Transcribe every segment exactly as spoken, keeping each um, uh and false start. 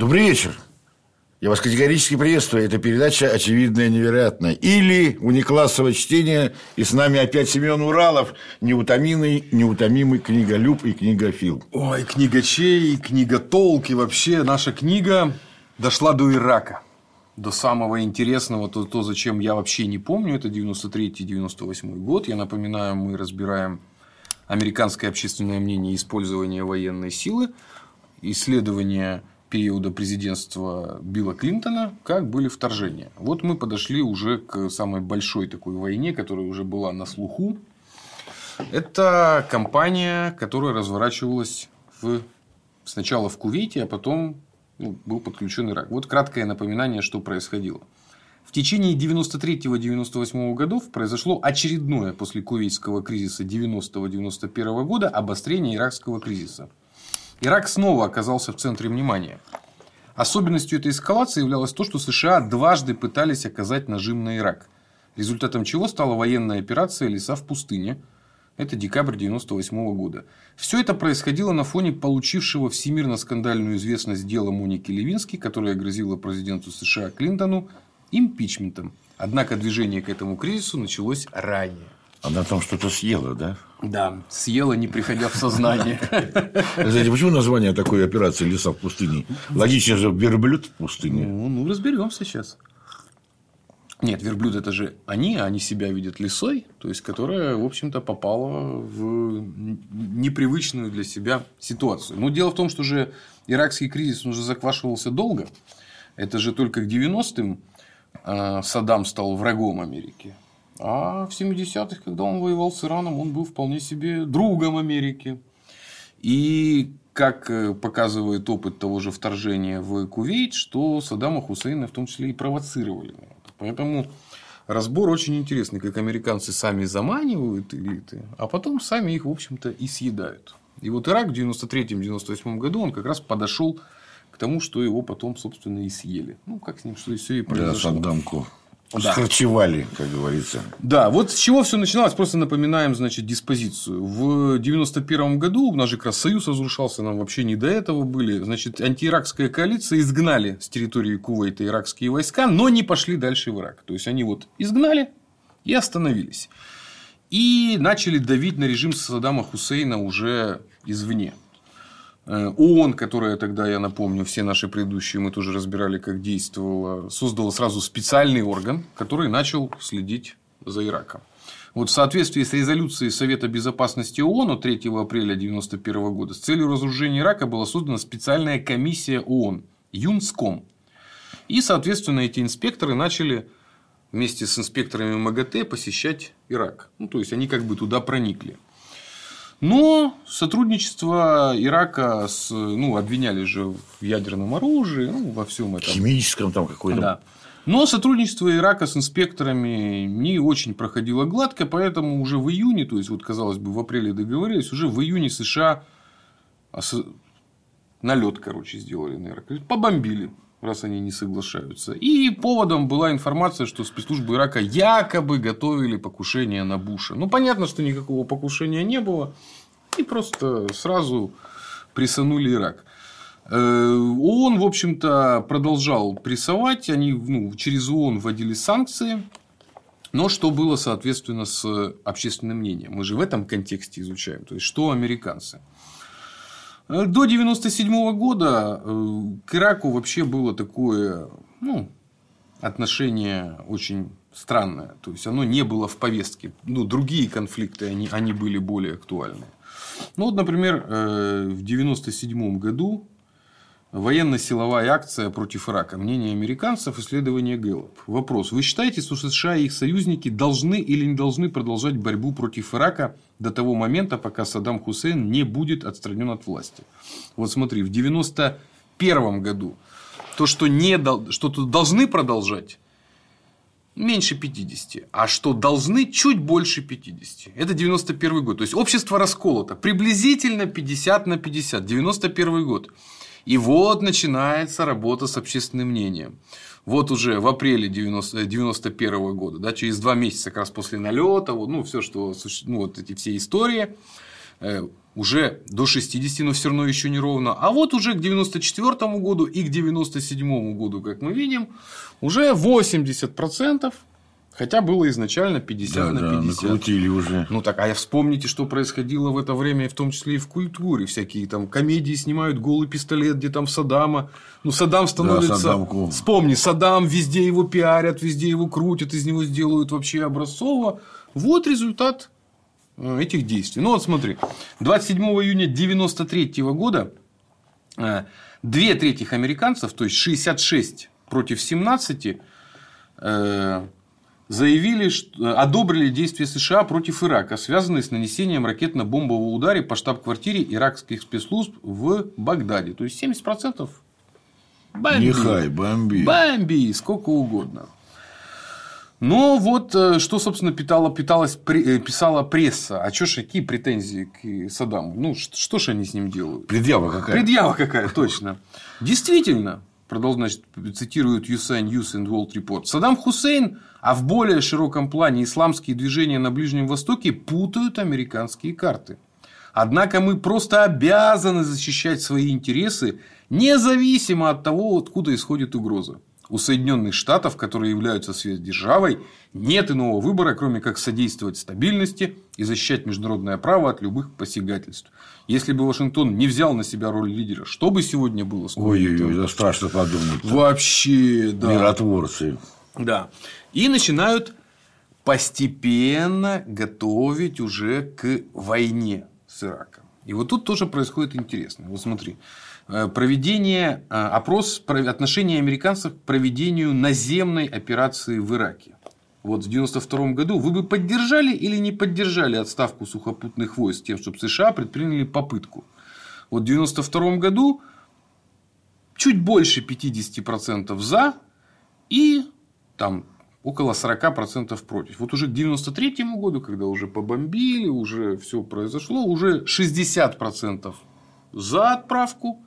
Добрый вечер. Я вас категорически приветствую. Это передача «Очевидное невероятное». Или «Униклассовое чтение». И с нами опять Семен Уралов, неутомимый, неутомимый книголюб и книгофил. Ой, книгачей, книготолк. И вообще наша книга дошла до Ирака. До самого интересного, то, то, зачем я вообще не помню. Это девяносто третий — девяносто восьмой год. Я напоминаю, мы разбираем американское общественное мнение и использование военной силы. Исследование периода президентства Билла Клинтона, как были вторжения. Вот мы подошли уже к самой большой такой войне, которая уже была на слуху. Это кампания, которая разворачивалась в... сначала в Кувейте, а потом ну, был подключен Ирак. Вот краткое напоминание, что происходило. В течение девяносто третьего — девяносто восьмого годов произошло очередное после кувейтского кризиса девяностого — девяносто первого года обострение иракского кризиса. Ирак снова оказался в центре внимания. Особенностью этой эскалации являлось то, что США дважды пытались оказать нажим на Ирак, результатом чего стала военная операция «Леса в пустыне». Это декабрь девяносто восьмого года. Все это происходило на фоне получившего всемирно-скандальную известность дела Моники Левински, которая грозила президенту США Клинтону импичментом. Однако движение к этому кризису началось ранее. Она там что-то съела, да? Да, съела, не приходя в сознание. Знаете, почему название такой операции «Леса в пустыне»? Логично же, верблюд в пустыне. Ну, ну разберемся сейчас. Нет, верблюд это же они, а они себя видят лисой, то есть которая, в общем-то, попала в непривычную для себя ситуацию. Но дело в том, что же иракский кризис он уже заквашивался долго. Это же только к девяностым Саддам стал врагом Америки. А в семидесятых, когда он воевал с Ираном, он был вполне себе другом Америки. И, как показывает опыт того же вторжения в Кувейт, что Саддама Хусейна в том числе и провоцировали. Поэтому разбор очень интересный, как американцы сами заманивают элиты, а потом сами их, в общем-то, и съедают. И вот Ирак в девяносто третьем — девяносто восьмом году он как раз подошел к тому, что его потом, собственно, и съели. Ну, как с ним что и все и произошло. Да, Саддамку. Да. Схарчевали, как говорится. Да, вот с чего все начиналось, просто напоминаем, значит, диспозицию. В девяносто первом году у нас же как раз Союз разрушался, нам вообще не до этого были. Значит, антииракская коалиция изгнали с территории Кувейта иракские войска, но не пошли дальше в Ирак. То есть, они вот изгнали и остановились. И начали давить на режим Саддама Хусейна уже извне. ООН, которая тогда, я напомню, все наши предыдущие мы тоже разбирали, как действовала, создала сразу специальный орган, который начал следить за Ираком. Вот в соответствии с резолюцией Совета Безопасности ООН от третьего апреля девяносто первого года с целью разоружения Ирака была создана специальная комиссия ООН ЮНСКОМ. И, соответственно, эти инспекторы начали вместе с инспекторами МАГАТЭ посещать Ирак. Ну, то есть, они как бы туда проникли. Но сотрудничество Ирака с, ну, обвиняли же в ядерном оружии, ну, во всем этом. Химическом там какой-то. Да. Но сотрудничество Ирака с инспекторами не очень проходило гладко, поэтому уже в июне, то есть, вот, казалось бы, в апреле договорились, уже в июне США налет, короче, сделали на Ирак. Побомбили, раз они не соглашаются. И поводом была информация, что спецслужбы Ирака якобы готовили покушение на Буша. Ну, понятно, что никакого покушения не было. И просто сразу прессанули Ирак. ООН, в общем-то, продолжал прессовать. Они ну, через ООН вводили санкции. Но что было, соответственно, с общественным мнением? Мы же в этом контексте изучаем. То есть, что американцы? До девяносто седьмого года к Ираку вообще было такое ну, отношение очень странное. То есть, оно не было в повестке. Ну, другие конфликты, они, они были более актуальны. Ну, вот, например, в девяносто седьмом году военно-силовая акция против Ирака. Мнение американцев, исследование Гэллоп. Вопрос. Вы считаете, что США и их союзники должны или не должны продолжать борьбу против Ирака до того момента, пока Саддам Хусейн не будет отстранен от власти? Вот смотри, в девяносто первом году то, что, не, что-то должны продолжать, меньше пятидесяти, а что должны чуть больше пятидесяти. Это девяносто первый год. То есть, общество расколото. Приблизительно пятьдесят на пятьдесят. девяносто первый год. И вот начинается работа с общественным мнением. Вот уже в апреле девяносто первого года, да, через два месяца как раз после налета, вот, ну, все, что, ну, вот эти все истории, уже до шестидесяти, но все равно еще не ровно. А вот уже к девяносто четвёртому году и к девяносто седьмому году, как мы видим, уже восемьдесят процентов. Хотя было изначально пятьдесят да, на пятьдесят. Да, накрутили уже. Ну так, а вспомните, что происходило в это время, в том числе и в культуре. Всякие там комедии снимают, голый пистолет, где там Саддама. Ну, Саддам становится... Да, Саддамку. Вспомни, Саддам, везде его пиарят, везде его крутят, из него сделают вообще образцово. Вот результат этих действий. Ну, вот смотри. двадцать седьмого июня девяносто третьего года две трети американцев, то есть шестьдесят шесть против семнадцати, заявили, что одобрили действия США против Ирака, связанные с нанесением ракетно-бомбового удара по штаб-квартире иракских спецслужб в Багдаде. То есть семьдесят процентов бомби. Нехай, бомби. Бомби, сколько угодно. Но вот что, собственно, питала, питалась, писала пресса. А что ж, какие претензии к Саддаму? Ну, что ж они с ним делают? Предъява какая? Предъява какая, точно. Действительно, продолжает, значит, цитирует ю эс эй News and World Report. Саддам Хусейн, а в более широком плане исламские движения на Ближнем Востоке путают американские карты. Однако мы просто обязаны защищать свои интересы, независимо от того, откуда исходит угроза. У Соединенных Штатов, которые являются сверхдержавой, нет иного выбора, кроме как содействовать стабильности и защищать международное право от любых посягательств. Если бы Вашингтон не взял на себя роль лидера, что бы сегодня было с Ой-ой-ой, это страшно подумать. Вообще, да. Миротворцы. Да. И начинают постепенно готовить уже к войне с Ираком. И вот тут тоже происходит интересно. Вот смотри. Проведение, опрос отношения американцев к проведению наземной операции в Ираке. Вот в девяносто втором году вы бы поддержали или не поддержали отставку сухопутных войск тем, чтобы США предприняли попытку. Вот в девяносто втором году чуть больше пятьдесят процентов за и там около сорок процентов против. Вот уже к девяносто третьему году, когда уже побомбили, уже все произошло, уже шестьдесят процентов за отправку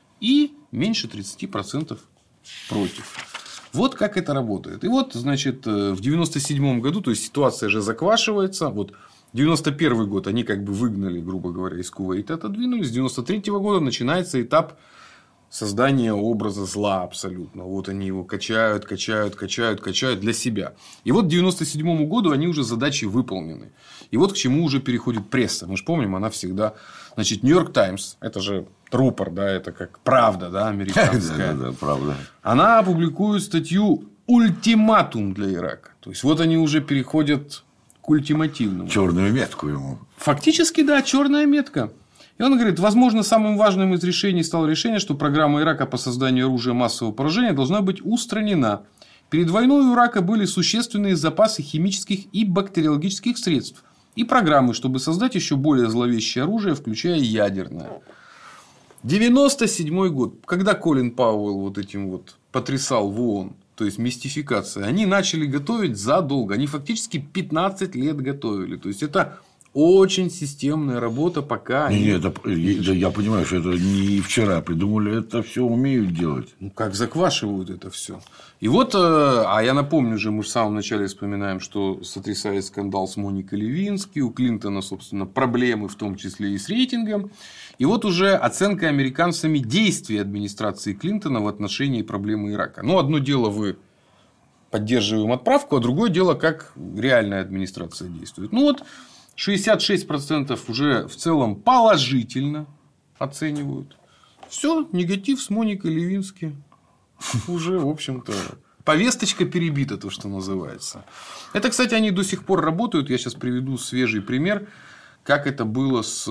и меньше тридцать процентов против. Вот как это работает. И вот, значит, в девяносто седьмом году, то есть ситуация же заквашивается. Вот девяносто первый год они как бы выгнали, грубо говоря, из Кувейта, отодвинулись. С девяносто третьего года начинается этап создания образа зла абсолютно. Вот они его качают, качают, качают, качают для себя. И вот к девяносто седьмому году они уже задачи выполнены. И вот к чему уже переходит пресса. Мы же помним, она всегда... Значит, Нью-Йорк Таймс, это же рупор, да, это как правда, да, американская. Да, да, правда. Она публикует статью «Ультиматум для Ирака». То есть, вот они уже переходят к ультимативному. Черную метку ему. Фактически, да, черная метка. И он говорит, возможно, самым важным из решений стало решение, что программа Ирака по созданию оружия массового поражения должна быть устранена. Перед войной у Ирака были существенные запасы химических и бактериологических средств и программы, чтобы создать еще более зловещее оружие, включая ядерное. девяносто седьмой год, когда Колин Пауэлл вот этим вот потрясал в ООН, то есть мистификация, они начали готовить задолго. Они фактически пятнадцать лет готовили. То есть, это очень системная работа, пока... Не, они... Нет, это, я, я понимаю, что это не вчера придумали, это все умеют делать. Ну, как заквашивают это все. И вот, а я напомню же, мы в самом начале вспоминаем, что сотрясает скандал с Моникой Левински, у Клинтона, собственно, проблемы, в том числе и с рейтингом. И вот уже оценка американцами действий администрации Клинтона в отношении проблемы Ирака. Ну, одно дело вы поддерживаем отправку, а другое дело, как реальная администрация действует. Ну, вот шестьдесят шесть процентов уже в целом положительно оценивают. Все, негатив с Моникой Левински. Уже, в общем-то, повесточка перебита, то, что называется. Это, кстати, они до сих пор работают. Я сейчас приведу свежий пример, как это было с...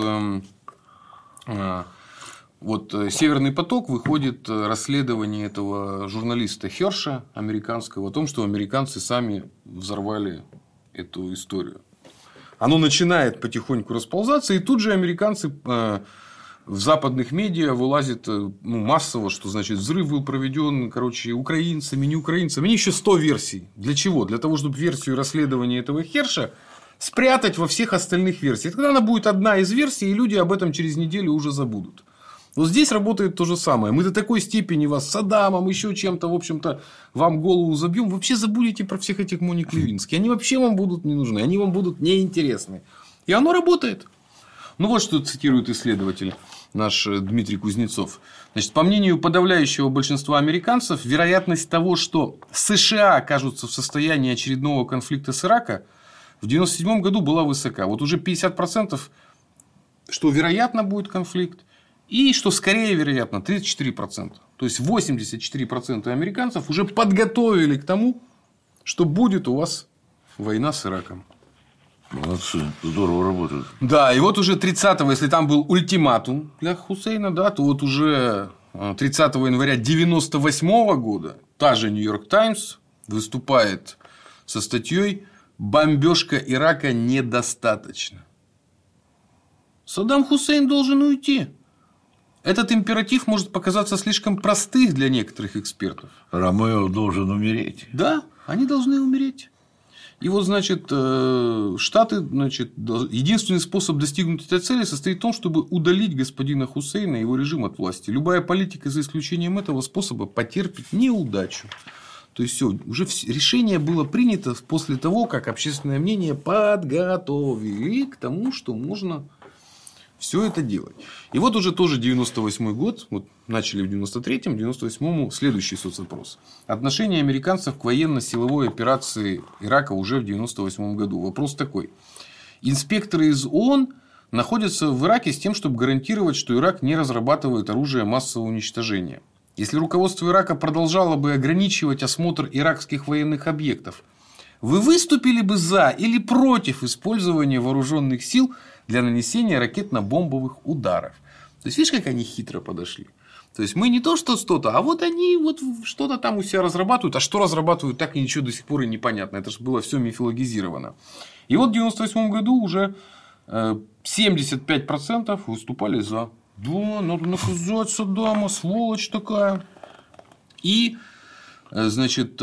Вот «Северный поток» выходит расследование этого журналиста Херша американского о том, что американцы сами взорвали эту историю. Оно начинает потихоньку расползаться, и тут же американцы в западных медиа вылазит ну, массово, что значит взрыв был проведен, короче, украинцами, не украинцами. Они еще сто версий. Для чего? Для того, чтобы версию расследования этого Херша спрятать во всех остальных версиях. Тогда она будет одна из версий, и люди об этом через неделю уже забудут. Вот здесь работает то же самое. Мы до такой степени вас Саддамом, еще чем-то, в общем-то, вам голову забьем. Вообще забудете про всех этих Моник Левински. Они вообще вам будут не нужны. Они вам будут неинтересны. И оно работает. Ну, вот что цитирует исследователь наш Дмитрий Кузнецов. Значит, по мнению подавляющего большинства американцев, вероятность того, что США окажутся в состоянии очередного конфликта с Ираком, в девяносто седьмом году была высока. Вот уже пятьдесят процентов, что вероятно будет конфликт, и что скорее вероятно тридцать четыре процента. То есть восемьдесят четыре процента американцев уже подготовили к тому, что будет у вас война с Ираком. Молодцы, здорово работают. Да, и вот уже тридцатого, если там был ультиматум для Хусейна, да, то вот уже тридцатого января девяносто восьмого года та же Нью-Йорк Таймс выступает со статьей «Бомбежка Ирака недостаточно». Саддам Хусейн должен уйти. Этот императив может показаться слишком простым для некоторых экспертов. Ромео должен умереть. Да, они должны умереть. И вот, значит, Штаты, значит, единственный способ достигнуть этой цели состоит в том, чтобы удалить господина Хусейна и его режим от власти. Любая политика, за исключением этого способа, потерпит неудачу. То есть, все, уже решение было принято после того, как общественное мнение подготовили к тому, что можно все это делать. И вот уже тоже девяносто восьмой год, вот начали в девяносто третьем, девяносто восьмом следующий соцопрос. Отношение американцев к военно-силовой операции Ирака уже в девяносто восьмом году. Вопрос такой. Инспекторы из ООН находятся в Ираке с тем, чтобы гарантировать, что Ирак не разрабатывает оружие массового уничтожения. Если руководство Ирака продолжало бы ограничивать осмотр иракских военных объектов, вы выступили бы за или против использования вооруженных сил для нанесения ракетно-бомбовых ударов? То есть, видишь, как они хитро подошли. То есть, мы не то, что что-то, а вот они вот что-то там у себя разрабатывают. А что разрабатывают, так и ничего до сих пор и непонятно. Это же было все мифологизировано. И вот в девяносто восьмом году уже семьдесят пять процентов выступали за. Да, надо наказать Саддама, сволочь такая. И, значит,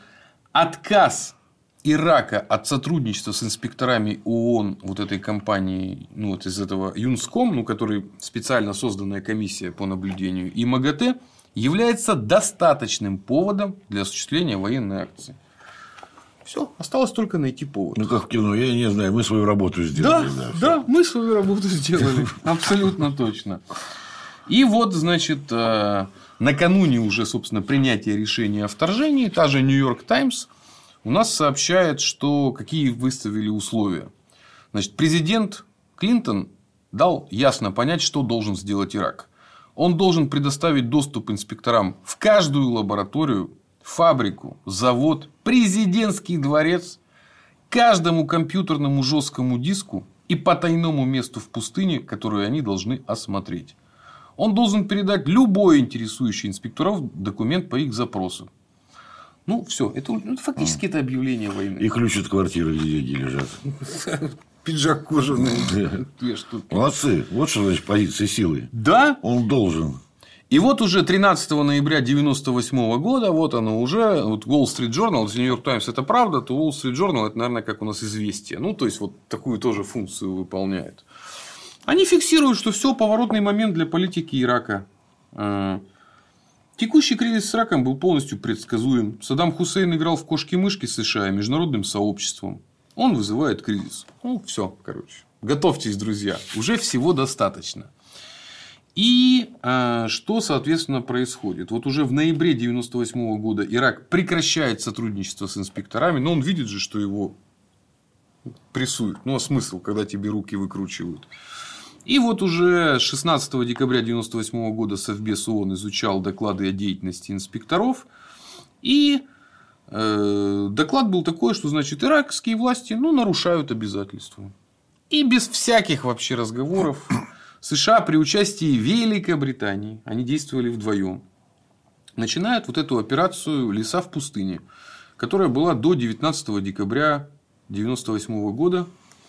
отказ Ирака от сотрудничества с инспекторами ООН вот этой компании, ну, вот из этого ЮНСКОМ, ну, который специально созданная комиссия по наблюдению, и МАГАТЭ, является достаточным поводом для осуществления военной акции. Все, осталось только найти повод. Ну, как в кино, я не знаю, мы свою работу сделали. Да, да, да, мы свою работу сделали. Абсолютно точно. И вот, значит, накануне уже, собственно, принятия решения о вторжении, та же Нью-Йорк Таймс у нас сообщает, что какие выставили условия. Значит, президент Клинтон дал ясно понять, что должен сделать Ирак. Он должен предоставить доступ инспекторам в каждую лабораторию, фабрику, завод, президентский дворец, каждому компьютерному жесткому диску и потайному месту в пустыне, которую они должны осмотреть. Он должен передать любой интересующий инспекторов документ по их запросу. Ну, все, это ну, фактически а. это объявление войны. И ключ от квартиры, где деньги лежат. Пиджак кожаный. Молодцы. Вот что значит позиция силы. Да. Он должен. И вот уже тринадцатого ноября девяносто восьмого года, вот оно уже, вот Wall Street Journal, если New York Times это правда, то Wall Street Journal это, наверное, как у нас известие. Ну, то есть, вот такую тоже функцию выполняет. Они фиксируют, что все поворотный момент для политики Ирака. Текущий кризис с Ираком был полностью предсказуем. Саддам Хусейн играл в кошки-мышки с США и международным сообществом. Он вызывает кризис. Ну, все, короче. Готовьтесь, друзья. Уже всего достаточно. И э, что, соответственно, происходит? Вот уже в ноябре девяносто восьмого года Ирак прекращает сотрудничество с инспекторами, но он видит же, что его прессуют. Ну, а смысл, когда тебе руки выкручивают? И вот уже шестнадцатого декабря девяносто восьмого года Совбез ООН изучал доклады о деятельности инспекторов. И э, доклад был такой, что, значит, иракские власти ну, нарушают обязательства. И без всяких вообще разговоров США при участии Великобритании, они действовали вдвоем, начинают вот эту операцию «Леса в пустыне», которая была до девятнадцатого декабря девяносто восьмого года,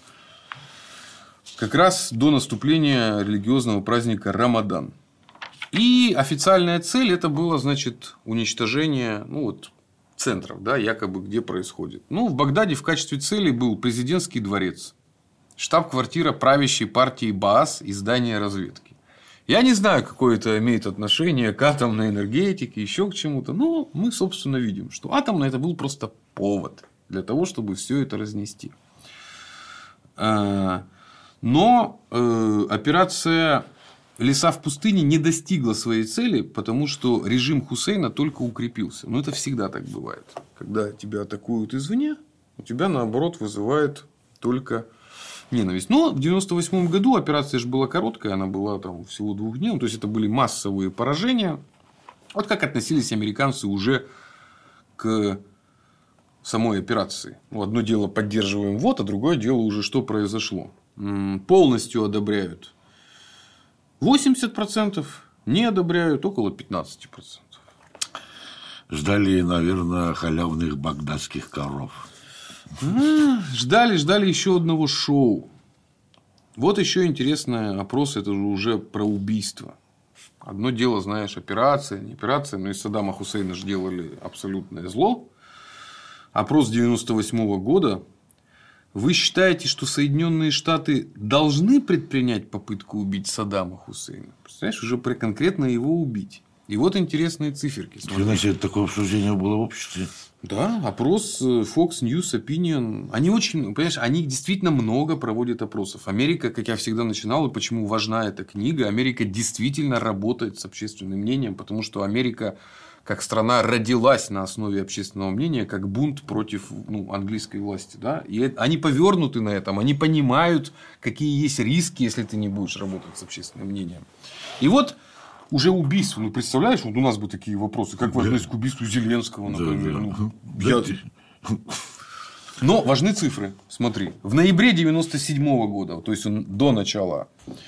как раз до наступления религиозного праздника Рамадан. И официальная цель это было, значит, уничтожение ну, вот, центров, да, якобы где происходит. Ну, в Багдаде в качестве цели был президентский дворец, штаб-квартира правящей партии Баас и здание разведки. Я не знаю, какое это имеет отношение к атомной энергетике, еще к чему-то, но мы, собственно, видим, что атомное это был просто повод для того, чтобы все это разнести. Но э, операция «Леса в пустыне» не достигла своей цели, потому что режим Хусейна только укрепился. Но это всегда так бывает. Когда тебя атакуют извне, у тебя, наоборот, вызывает только ненависть. Но в девяносто восьмом году операция же была короткая, она была там всего двух дней. То есть, это были массовые поражения. Вот как относились американцы уже к самой операции. Ну, одно дело поддерживаем вот, а другое дело уже что произошло. Полностью одобряют восемьдесят процентов, не одобряют около пятнадцать процентов. Ждали, наверное, халявных багдадских коров. Ждали, ждали еще одного шоу. Вот еще интересный опрос, это же уже про убийство. Одно дело, знаешь, операция, не операция, но из Саддама Хусейна же делали абсолютное зло. Опрос девяносто восьмого года. Вы считаете, что Соединенные Штаты должны предпринять попытку убить Саддама Хусейна? Представляешь, уже про конкретно его убить. И вот интересные циферки. Значит, такое обсуждение было в обществе. Да, опрос Fox News Opinion. Они очень, понимаешь, они действительно много проводят опросов. Америка, как я всегда начинал, и почему важна эта книга, Америка действительно работает с общественным мнением, потому что Америка, как страна, родилась на основе общественного мнения, как бунт против ну, английской власти. Да? И они повернуты на этом, они понимают, какие есть риски, если ты не будешь работать с общественным мнением. И вот уже убийство. Ну, представляешь, вот у нас бы такие вопросы, как важны к убийству Зеленского, например. Да, да. Ну, я... Но важны цифры. Смотри, в ноябре девяносто седьмого года, то есть до начала,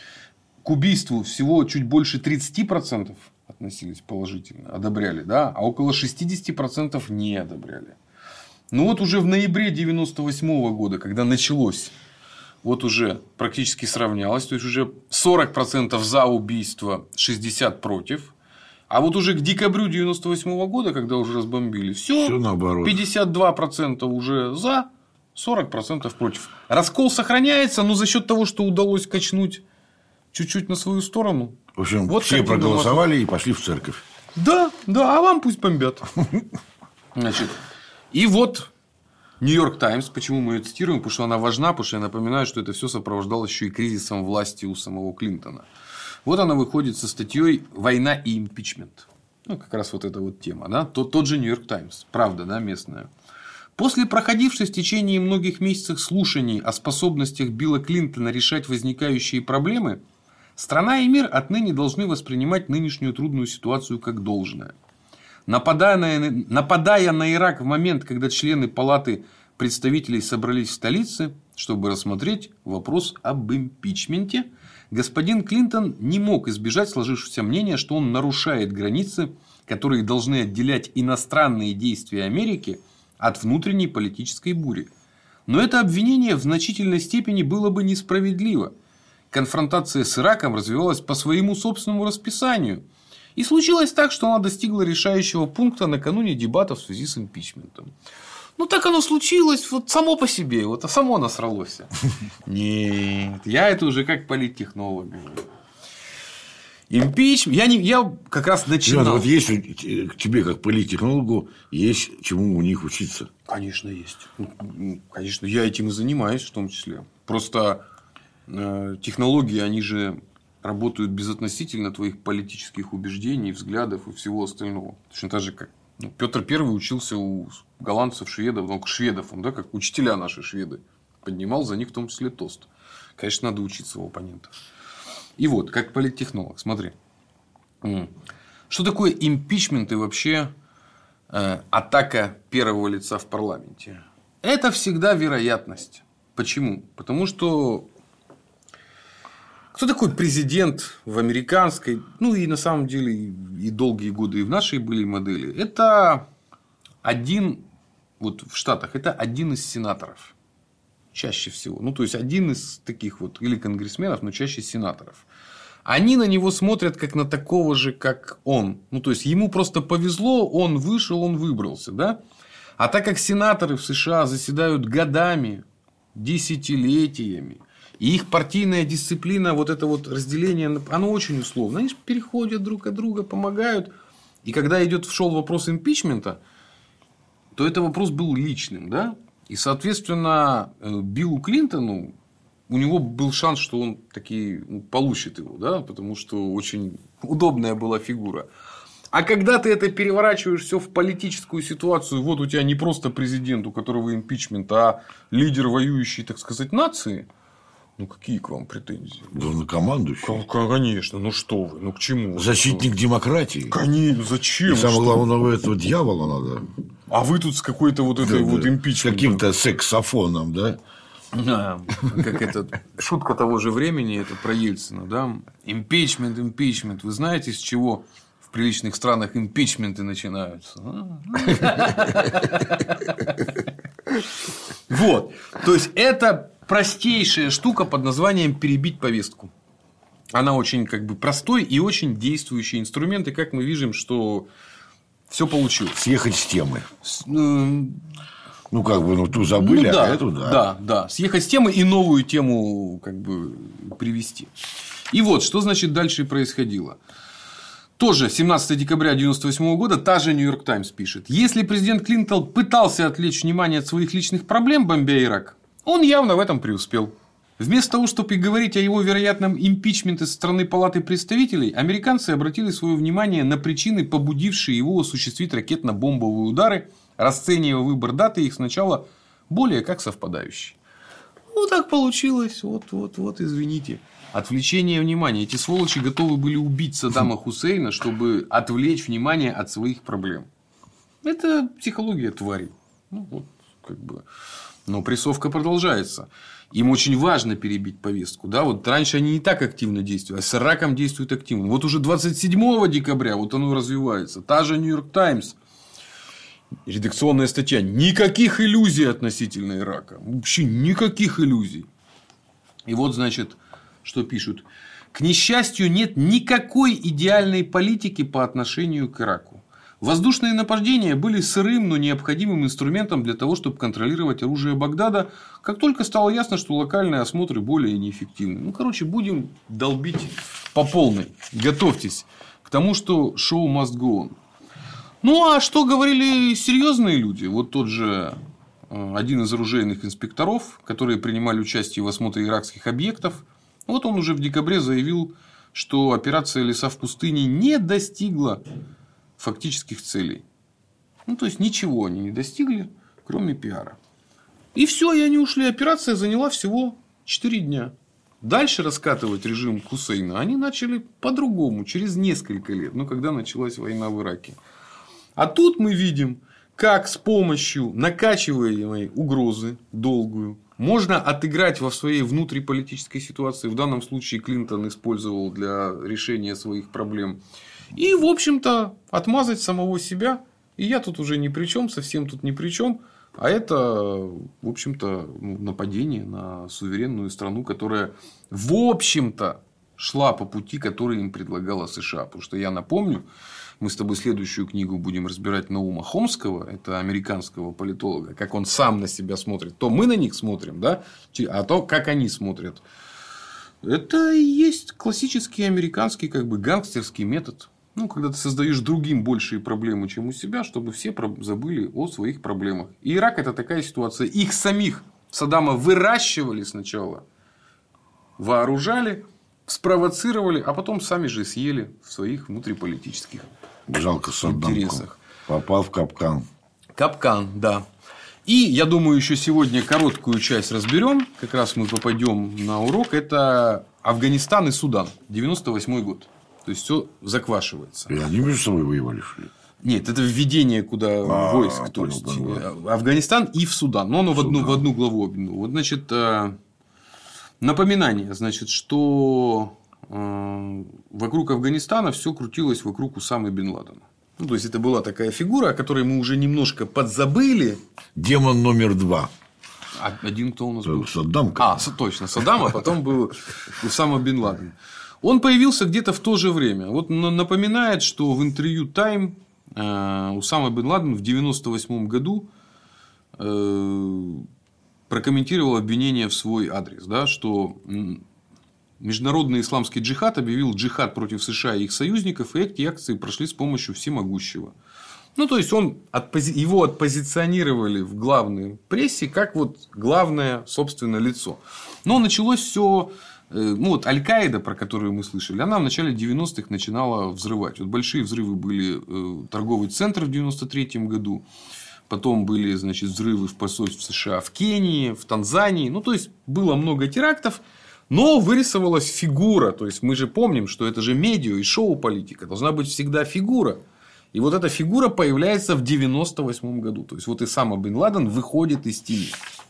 к убийству всего чуть больше тридцать процентов относились положительно, одобряли, да, а около шестьдесят процентов не одобряли. Ну вот уже в ноябре девяносто восьмого года, когда началось, вот уже практически сравнялось, то есть уже сорок процентов за убийство, шестьдесят процентов против. А вот уже к декабрю девяносто восьмого года, когда уже разбомбили, все, пятьдесят два процента уже за, сорок процентов против. Раскол сохраняется, но за счет того, что удалось качнуть чуть-чуть на свою сторону. В общем, вот все проголосовали и пошли в церковь. Да, да, а вам пусть бомбят. Значит, и вот Нью-Йорк Таймс, почему мы ее цитируем, потому что она важна, потому что я напоминаю, что это все сопровождалось еще и кризисом власти у самого Клинтона. Вот она выходит со статьей «Война и импичмент». Ну, как раз вот эта вот тема. Да? Тот, тот же Нью-Йорк Таймс. Правда, да, местная. После проходивших в течение многих месяцев слушаний о способностях Билла Клинтона решать возникающие проблемы, страна и мир отныне должны воспринимать нынешнюю трудную ситуацию как должное. Нападая на, нападая на Ирак в момент, когда члены Палаты представителей собрались в столице, чтобы рассмотреть вопрос об импичменте, господин Клинтон не мог избежать сложившегося мнения, что он нарушает границы, которые должны отделять иностранные действия Америки от внутренней политической бури. Но это обвинение в значительной степени было бы несправедливо. Конфронтация с Ираком развивалась по своему собственному расписанию. И случилось так, что она достигла решающего пункта накануне дебатов в связи с импичментом. Ну, так оно случилось вот само по себе, вот а само насралось. Нет, я это уже как политтехнолог говорю. Импичмент, я, не, я как раз начинал. Иван, вот есть к тебе, как политтехнологу, есть чему у них учиться? Конечно, есть. Конечно, я этим и занимаюсь в том числе. Просто э, технологии, они же работают безотносительно твоих политических убеждений, взглядов и всего остального. Точно так же, как ну, Петр Первый учился у голландцев, шведов, ну, шведов, он, да, как учителя наши шведы. Поднимал за них в том числе тост. Конечно, надо учиться у оппонентов. И вот, как политтехнолог, смотри. Что такое импичмент и вообще э, атака первого лица в парламенте? Это всегда вероятность. Почему? Потому что кто такой президент в американской, ну и на самом деле и долгие годы и в нашей были модели? Это один, вот в Штатах, это один из сенаторов. Чаще всего. Ну, то есть, один из таких вот, или конгрессменов, но чаще сенаторов. Они на него смотрят как на такого же, как он. Ну, то есть, ему просто повезло, он вышел, он выбрался, да? А так как сенаторы в США заседают годами, десятилетиями, и их партийная дисциплина, вот это вот разделение, оно очень условно. Они же переходят друг от друга, помогают. И когда идет шел вопрос импичмента, то это вопрос был личным, да? И, соответственно, Биллу Клинтону у него был шанс, что он таки ну, получит его, да, потому что очень удобная была фигура. А когда ты это переворачиваешь все в политическую ситуацию, вот у тебя не просто президент, у которого импичмент, а лидер воюющей, так сказать, нации, ну какие к вам претензии? Главнокомандующий. Конечно, ну что вы, ну к чему? Защитник демократии. Конечно, зачем? И самое главное, этого дьявола надо. А вы тут с какой-то вот этой да, вот да. импичментом. С каким-то саксофоном, да? Да, как это шутка того же времени, это про Ельцина, да? Импичмент, импичмент. Вы знаете, с чего в приличных странах импичменты начинаются? Вот. То есть, это простейшая штука под названием перебить повестку. Она очень как бы простой и очень действующий инструмент. И как мы видим, что все получилось. Съехать с темы. С, э... Ну, как бы, ну, ту забыли, ну, да, а эту, да. Да, да. Съехать с темы и новую тему как бы привести. И вот, что значит дальше происходило. Тоже семнадцатого декабря девяносто восьмого года та же Нью-Йорк Таймс пишет. Если президент Клинтон пытался отвлечь внимание от своих личных проблем, бомбя Ирак, он явно в этом преуспел. Вместо того, чтобы говорить о его вероятном импичменте со стороны Палаты представителей, американцы обратили свое внимание на причины, побудившие его осуществить ракетно-бомбовые удары, расценивая выбор даты их сначала более как совпадающий. Ну, так получилось. Вот, вот, вот, извините. Отвлечение внимания. Эти сволочи готовы были убить Саддама Хусейна, чтобы отвлечь внимание от своих проблем. Это психология тварей. Ну, вот, как бы. Но прессовка продолжается. Им очень важно перебить повестку. Да? Вот раньше они не так активно действовали, а с Ираком действуют активно. Вот уже двадцать седьмого декабря вот оно развивается. Та же Нью-Йорк Таймс. Редакционная статья. Никаких иллюзий относительно Ирака. Вообще никаких иллюзий. И вот, значит, что пишут. К несчастью, нет никакой идеальной политики по отношению к Ираку. Воздушные нападения были сырым, но необходимым инструментом для того, чтобы контролировать оружие Багдада, как только стало ясно, что локальные осмотры более неэффективны. Ну, короче, будем долбить по полной. Готовьтесь к тому, что show must go on. Ну, а что говорили серьезные люди? Вот тот же один из оружейных инспекторов, которые принимали участие в осмотре иракских объектов, вот он уже в декабре заявил, что операция «Леса в пустыне» не достигла фактических целей. Ну, то есть, ничего они не достигли, кроме пиара. И все, и они ушли. Операция заняла всего четыре дня. Дальше раскатывать режим Хусейна они начали по-другому, через несколько лет, ну, когда началась война в Ираке. А тут мы видим, как с помощью накачиваемой угрозы долгую можно отыграть во своей внутриполитической ситуации. В данном случае Клинтон использовал для решения своих проблем. И, в общем-то, отмазать самого себя. И я тут уже ни при чем, совсем тут ни при чем. А это, в общем-то, нападение на суверенную страну, которая, в общем-то, шла по пути, который им предлагала США. Потому что я напомню, мы с тобой следующую книгу будем разбирать Наума Хомского, это американского политолога, как он сам на себя смотрит. То мы на них смотрим, да? А то, как они смотрят. Это и есть классический американский как бы гангстерский метод. Ну, когда ты создаешь другим большие проблемы, чем у себя, чтобы все забыли о своих проблемах. И Ирак – это такая ситуация. Их самих Саддама выращивали сначала, вооружали, спровоцировали, а потом сами же съели в своих внутриполитических Жалко Саддамку. интересах. Попал в капкан. Капкан, да. И я думаю, еще сегодня короткую часть разберем. Как раз мы попадем на урок. Это Афганистан и Судан. девяносто восьмой год. То есть все заквашивается. И они между собой воевали, что ли? Нет, это введение куда а, войск. То понял, есть понял. Афганистан и в Судан. Но оно в одну, в одну главу. Вот, значит, напоминание, значит, что вокруг Афганистана все крутилось вокруг Усамы бен Ладена. Ну, то есть, это была такая фигура, о которой мы уже немножко подзабыли. Демон номер два. А один кто у нас был? Саддам. А, точно, Саддам, а потом был Усама бен Ладен. Он появился где-то в то же время. Вот напоминает, что в интервью Time Усама бен Ладен в девяносто восьмом году прокомментировал обвинение в свой адрес, да, что Международный исламский джихад объявил джихад против США и их союзников, и эти акции прошли с помощью всемогущего. Ну, то есть, он отпози... его отпозиционировали в главной прессе как вот главное, собственно, лицо. Но началось все. Ну, вот Аль-Каида, про которую мы слышали, она в начале девяностых начинала взрывать. Вот большие взрывы были э, торговый центр в девяносто третьем году. Потом были, значит, взрывы в посольстве США в Кении, в Танзании. Ну, то есть, было много терактов. Но вырисовалась фигура. То есть, мы же помним, что это же медиа и шоу-политика. Должна быть всегда фигура. И вот эта фигура появляется в девяносто восьмом году. То есть, вот Осама бен Ладен выходит из тени.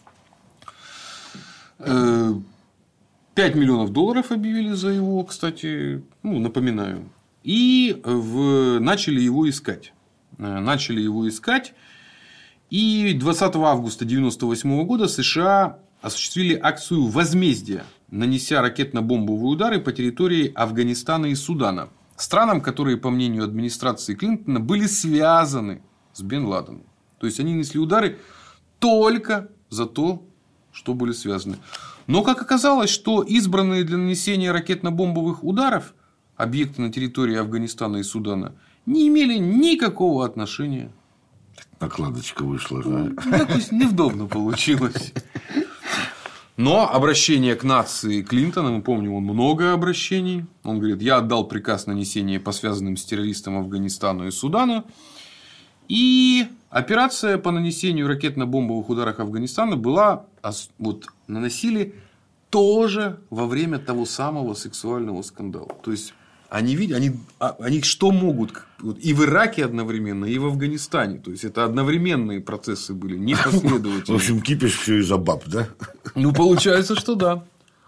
пять миллионов долларов объявили за его, кстати, ну, напоминаю. И в... начали его искать. Начали его искать. И двадцатого августа девяносто восьмого года США осуществили акцию возмездия, нанеся ракетно-бомбовые удары по территории Афганистана и Судана. Странам, которые, по мнению администрации Клинтона, были связаны с бен Ладеном. То есть, они несли удары только за то, что были связаны. Но, как оказалось, что избранные для нанесения ракетно-бомбовых ударов объекты на территории Афганистана и Судана не имели никакого отношения. Накладочка вышла, да? Да, то есть, неудобно получилось. Но обращение к нации Клинтона, мы помним, он много обращений. Он говорит, я отдал приказ нанесения по связанным с террористом Афганистану и Судану. И операция по нанесению ракетно-бомбовых ударов Афганистана была, вот, наносили тоже во время того самого сексуального скандала. То есть, они видят, они, они что могут и в Ираке одновременно, и в Афганистане. То есть, это одновременные процессы были, непоследовательные. В общем, кипиш все из-за баб, да? Ну, получается, что да.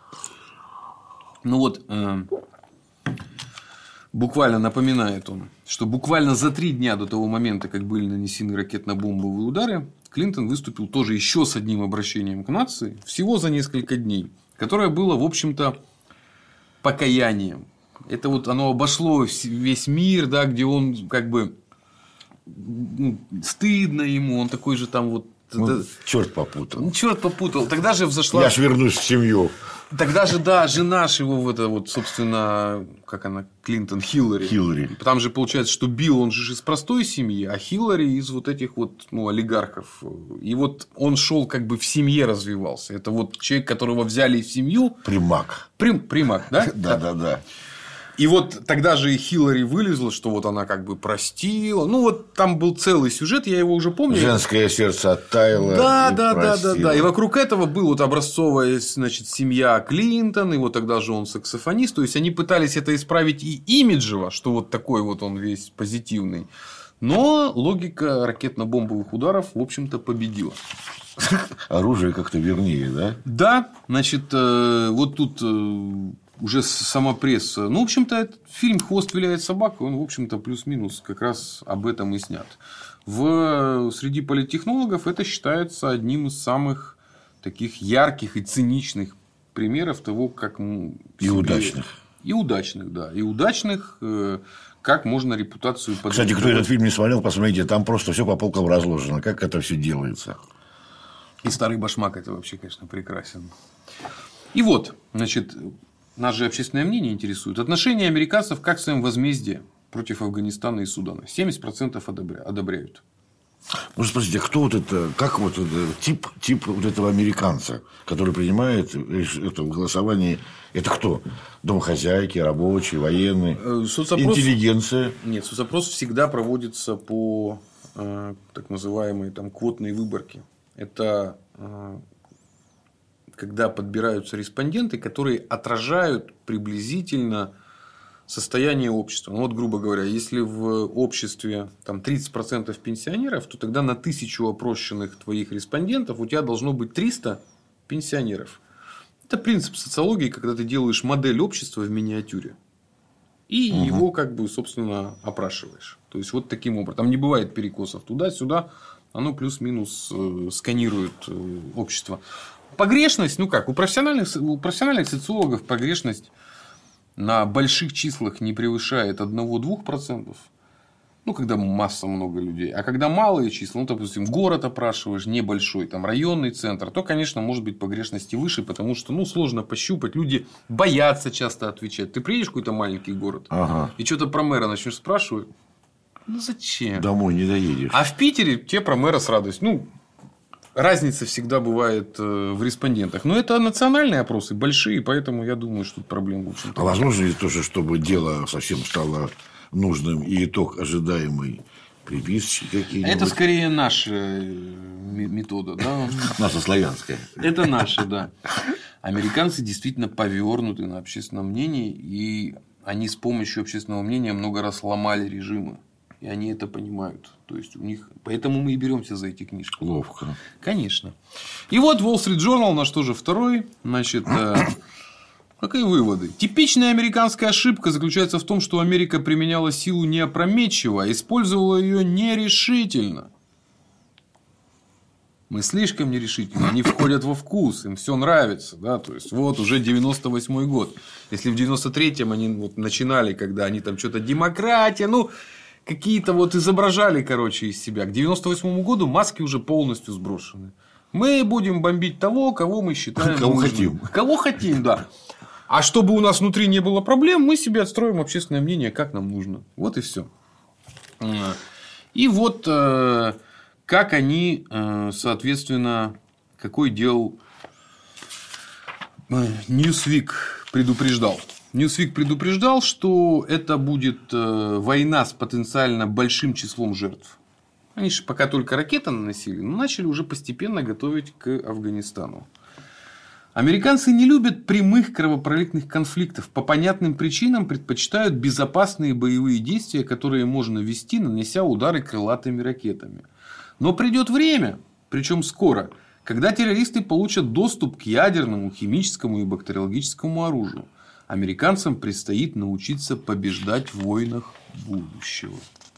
Ну, вот, э, буквально напоминает он, что буквально за три дня до того момента, как были нанесены ракетно-бомбовые удары, Клинтон выступил тоже еще с одним обращением к нации, всего за несколько дней, которое было, в общем-то, покаянием. Это вот оно обошло весь мир, да, где он как бы, ну, стыдно ему, он такой же там вот. Ну, это... Черт попутал. Черт попутал. Тогда же взошла. Я ж вернусь в семью. Тогда же, да, жена ж его, вот, вот, собственно, как она, Клинтон, Хиллари. Хиллари. Там же получается, что Билл, он же из простой семьи, а Хиллари из вот этих вот, ну, олигархов. И вот он шел как бы в семье развивался. Это вот человек, которого взяли в семью. Примак. Прим, примак, да? Да, да, да. И вот тогда же и Хиллари вылезла, что вот она как бы простила. Ну, вот там был целый сюжет, я его уже помню. Женское сердце оттаяло. Да, да, да, да, да. И вокруг этого был вот образцовая, значит, семья Клинтон, и вот тогда же он саксофонист. То есть, они пытались это исправить и имиджево, что вот такой вот он весь позитивный. Но логика ракетно-бомбовых ударов, в общем-то, победила. Оружие как-то вернее, да? Да, значит, вот тут уже сама пресса. Ну, в общем-то, этот фильм «Хвост виляет собака», он, в общем-то, плюс-минус как раз об этом и снят. В... Среди политтехнологов это считается одним из самых таких ярких и циничных примеров того, как... И себе... удачных. И удачных, да. И удачных, как можно репутацию подать. Кстати, кто этот фильм не смотрел, посмотрите, там просто все по полкам разложено, как это все делается. И «Старый башмак» это вообще, конечно, прекрасен. И вот, значит, нас же общественное мнение интересует. Отношение американцев как к своим возмездиям против Афганистана и Судана. семьдесят процентов одобряют. Ну, спросите, кто вот это, как вот это, тип, тип вот этого американца, который принимает это в голосовании, это кто? Домохозяйки, рабочие, военные, соцопрос... интеллигенция? Нет, соцопрос всегда проводится по э, так называемой там, квотной выборке. Это э, когда подбираются респонденты, которые отражают приблизительно состояние общества. Ну, вот, грубо говоря, если в обществе там, тридцать процентов пенсионеров, то тогда на тысячу опрощенных твоих респондентов у тебя должно быть триста пенсионеров. Это принцип социологии, когда ты делаешь модель общества в миниатюре. И угу. его, как бы, собственно, опрашиваешь. То есть, вот таким образом. Там не бывает перекосов туда-сюда. Оно плюс-минус э, сканирует э, общество. Погрешность, ну как, у профессиональных, у профессиональных социологов погрешность на больших числах не превышает одного-двух процентов. Ну, когда масса много людей. А когда малые числа, ну, допустим, город опрашиваешь, небольшой, там, районный центр, то, конечно, может быть погрешности выше, потому что, ну, сложно пощупать. Люди боятся часто отвечать. Ты приедешь в какой-то маленький город, ага. и что-то про мэра начнешь спрашивать. Ну, зачем? Домой не доедешь. А в Питере те про мэра с радостью. Ну, разница всегда бывает в респондентах. Но это национальные опросы, большие, поэтому я думаю, что тут проблем в общем-то. А возможно ли тоже, чтобы дело совсем стало нужным и итог ожидаемый? Приписочки какие-нибудь? Это скорее наша метода, да? Наша славянская. Это наша, да. Американцы действительно повернуты на общественном мнении, и они с помощью общественного мнения много раз ломали режимы. И они это понимают. То есть у них. Поэтому мы и беремся за эти книжки. Ловко. Конечно. И вот Wall Street Journal, наш тоже второй. Значит, какие выводы? Типичная американская ошибка заключается в том, что Америка применяла силу не опрометчиво, а использовала ее нерешительно. Мы слишком нерешительны, они входят во вкус, им все нравится, да, то есть вот уже девяносто восьмой год, если в девяносто третьем они вот начинали, когда они там что-то демократия, ну какие-то вот изображали, короче, из себя, к девяносто восьмому году маски уже полностью сброшены. Мы будем бомбить того, кого мы считаем кого нужным. хотим, кого хотим, да. А чтобы у нас внутри не было проблем, мы себе отстроим общественное мнение, как нам нужно. Вот и все. И вот как они, соответственно, какой делал Newsweek предупреждал. Newsweek предупреждал, что это будет война с потенциально большим числом жертв. Они же пока только ракеты наносили, но начали уже постепенно готовить к Афганистану. Американцы не любят прямых кровопролитных конфликтов. По понятным причинам предпочитают безопасные боевые действия, которые можно вести, нанеся удары крылатыми ракетами. Но придет время, причем скоро, когда террористы получат доступ к ядерному, химическому и бактериологическому оружию. Американцам предстоит научиться побеждать в войнах будущего.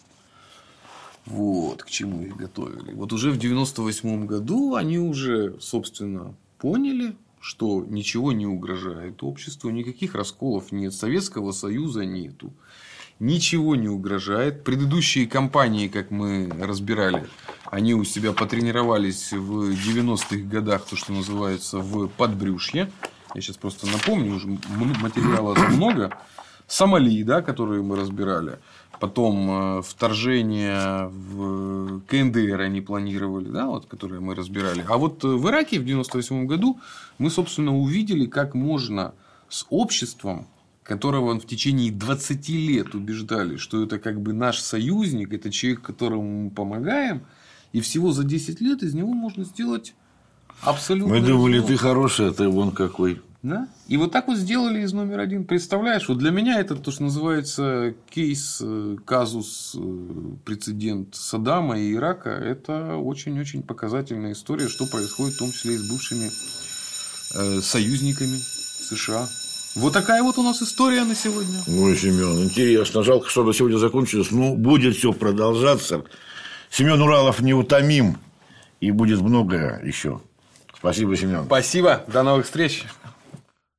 Вот к чему их готовили. Вот уже в девяносто восьмом году они уже, собственно, поняли, что ничего не угрожает обществу, никаких расколов нет, Советского Союза нету, ничего не угрожает. Предыдущие кампании, как мы разбирали, они у себя потренировались в девяностых годах, то, что называется, в подбрюшье. Я сейчас просто напомню, уже материала много. Сомали, да, которые мы разбирали. Потом вторжение в КНДР они планировали, да, вот, которые мы разбирали. А вот в Ираке в девяносто восьмом году мы, собственно, увидели, как можно с обществом, которого в течение двадцати лет убеждали, что это как бы наш союзник, это человек, которому мы помогаем, и всего за десять лет из него можно сделать абсолютно... Мы думали, ты хороший, а ты вон какой. Да? И вот так вот сделали из номер один. Представляешь, вот для меня это то, что называется кейс, казус, прецедент Саддама и Ирака. Это очень-очень показательная история, что происходит в том числе и с бывшими э, союзниками США. Вот такая вот у нас история на сегодня. Ой, Семен, интересно. Жалко, что на сегодня закончилось. Ну, будет все продолжаться. Семен Уралов неутомим. И будет много еще. Спасибо, Семен. Спасибо. До новых встреч.